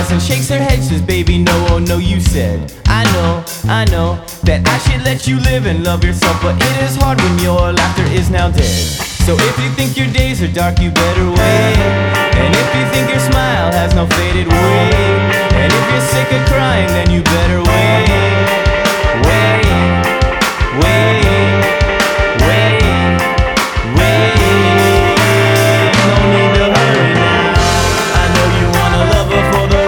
smiles and shakes her head, says, baby, no, oh no, you said, I know, that I should let you live and love yourself, but it is hard when your laughter is now dead. So if you think your days are dark, you better wait, and if you think your smile has no faded way,